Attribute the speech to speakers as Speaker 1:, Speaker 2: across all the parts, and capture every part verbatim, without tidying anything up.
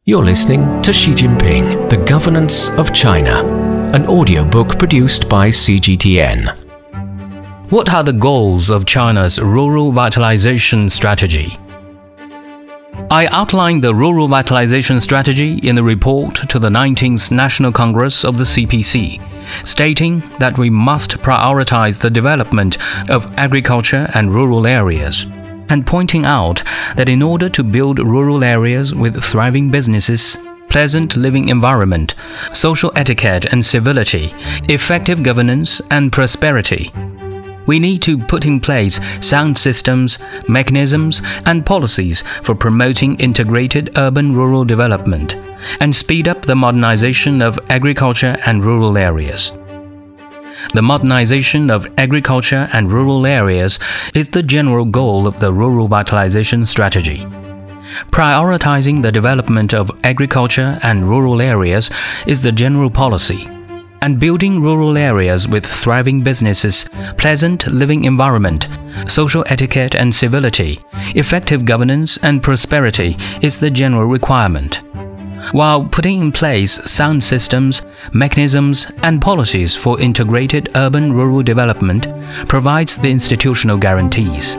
Speaker 1: You're listening to Xi Jinping, The Governance of China, an audiobook produced by C G T N.
Speaker 2: What are the goals of China's rural vitalization strategy? I outlined the rural vitalization strategy in the report to the nineteenth National Congress of the C P C, stating that we must prioritize the development of agriculture and rural areas, and pointing out that in order to build rural areas with thriving businesses, pleasant living environment, social etiquette and civility, effective governance and prosperity, we need to put in place sound systems, mechanisms, and policies for promoting integrated urban-rural development and speed up the modernization of agriculture and rural areas. The modernization of agriculture and rural areas is the general goal of the rural vitalization strategy. Prioritizing the development of agriculture and rural areas is the general policy, and building rural areas with thriving businesses, pleasant living environment, social etiquette and civility, effective governance and prosperity is the general requirement, while putting in place sound systems, mechanisms, and policies for integrated urban-rural development provides the institutional guarantees.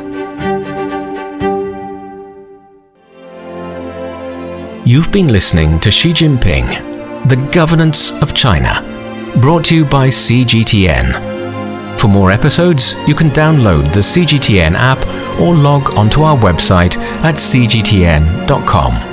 Speaker 1: You've been listening to Xi Jinping, The Governance of China, brought to you by C G T N. For more episodes, you can download the C G T N app or log onto our website at c g t n dot com.